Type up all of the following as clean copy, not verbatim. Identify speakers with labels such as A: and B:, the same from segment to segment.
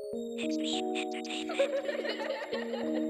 A: Extreme Entertainment.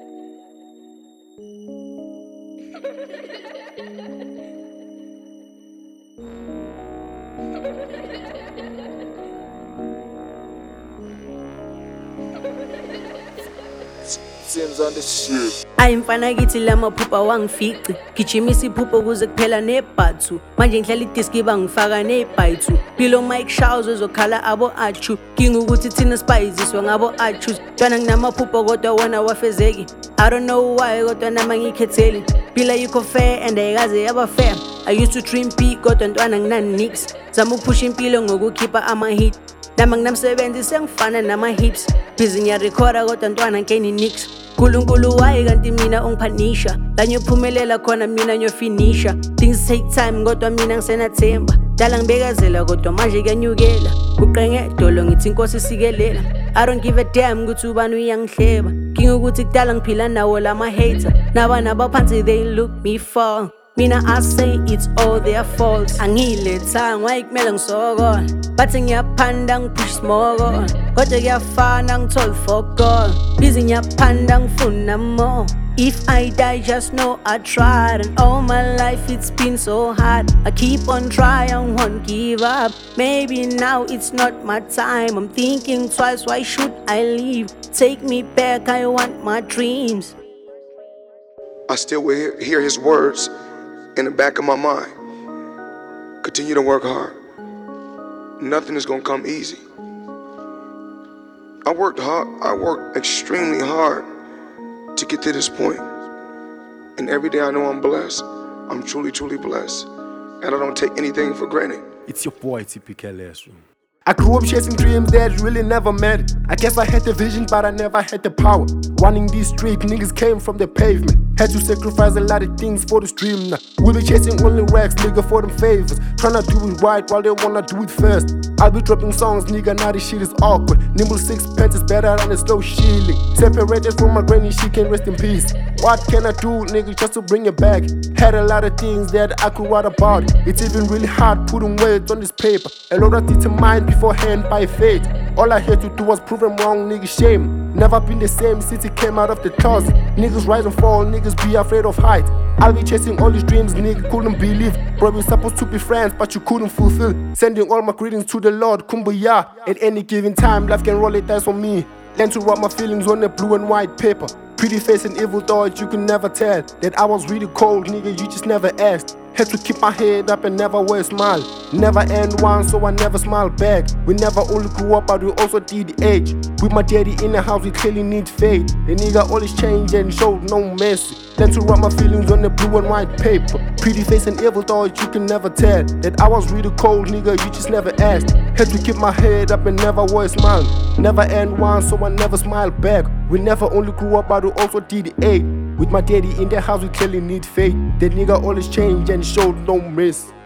B: Sims on the shit.
C: Ayimfana kithi lamaphupha wangifici gijimisa iphupho kuze kuphela nebhathu manje ngihlala idiski bangifaka nebhayithu Bilo Mike Shaw's ezokhala abo achu king ukuthi thina sipayiziswa ngabo achus twana nginamaphupho kodwa wona wafezeki I don't know why kodwa nama ngikhetheli phila yikho fair and ayikaze yaba fair I used to dream big kodwa ntwana nginani nix zama ukuphusha impilo ngokukhipha ama-hit nama nginamsebenzi sengifana nama-hips busy ngiyarekhoda kodwa ntwana ngeni nix Nkulunkulu wayi kanti mina ungiphanisha la ngiyophumelela khona mina ngiyofinisha things take time kodwa mina ngisenathemba dala ngibekezela kodwa manje kuyanyukela kuqenge dolo ngithi inkosi sikelela I don't give a damn ukuthi ubani uyangihleba ukuthi kudala ngiphila nawo lama-hater nabaphansi they look me fall Mina I say it's all their faults Angilethanga wayi kumele ngisokola bathi ngiyaphanda ngipush smoko kodwa kuyafana ngithole fokol busy ngiyaphanda ngifuna more If I die just know I tried and all my life it's been so hard I keep on trying, won't give up Maybe now it's not my time I'm thinking twice, why should I leave? Take me back, I want my dreams
B: I still will hear his words in the back of my mind. Continue to work hard. Nothing is gonna come easy. I worked hard. I worked extremely hard to get to this point. And every day I know I'm blessed. I'm truly, truly blessed. And I don't take anything for granted.
D: It's your boy TPKLS. I grew up chasing dreams that really never mattered. I guess I had the vision, but I never had the power. Running these streets, niggas came from the pavement. Had to sacrifice a lot of things for this dream now. We be chasing only racks, nigga, for them favors. Tryna do it right while they wanna do it first. I'll be dropping songs, nigga, now this shit is awkward. Nimble sixpence is better than a slow shilling. Separated from my granny, she can rest in peace. What can I do, nigga, just to bring it back? Had a lot of things that I could write about. It's even really hard putting words on this paper. A lot of determined beforehand by fate. All I had to do was prove them wrong, nigga, shame. Never been the same since it came out of the toss. Niggas rise and fall, niggas be afraid of height. I'll be chasing all these dreams, nigga, couldn't believe. Bro, we supposed to be friends, but you couldn't fulfill. Sending all my greetings to the Lord, kumbaya. At any given time, life can roll it dice for me. Learn to write my feelings on a blue and white paper. Pretty face and evil thoughts, you can never tell that I was really cold, nigga, you just never asked. Had to keep my head up and never wear a smile. Never end one, so I never smile back. We never only grew up, but we also did age. With my daddy in the house, we clearly need faith. The nigga always changed and showed no mercy. Then to write my feelings on the blue and white paper. Pretty face and evil thoughts, you can never tell that I was really cold, nigga, you just never asked. Had to keep my head up and never wear a smile. Never end one, so I never smile back. We never only grew up, but we also did age. With my daddy in the house, we clearly need faith. The nigga always changed and showed no mercy.